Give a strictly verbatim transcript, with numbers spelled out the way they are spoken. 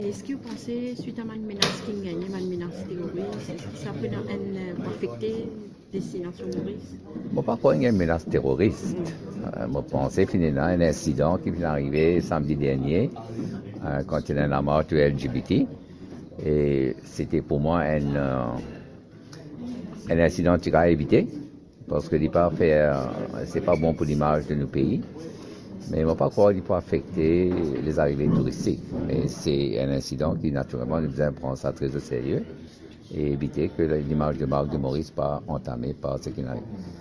Est-ce que vous pensez, suite à une menace qui gagne, une menace terroriste, est-ce que ça peut euh, affecter la destination Maurice? Bon, parfois, il y a une menace terroriste. Euh, je pense que c'est un incident qui est arrivé samedi dernier euh, quand il y a un mort du L G B T. Et c'était pour moi un, euh, un incident qui a évité parce que euh, c'est pas bon pour l'image de nos pays. Mais il ne va pas croire qu'il peut affecter les arrivées touristiques. Et c'est un incident qui, naturellement, nous devons prendre ça très au sérieux et éviter que l'image de marque de Maurice soit entamée par ce qui arrive.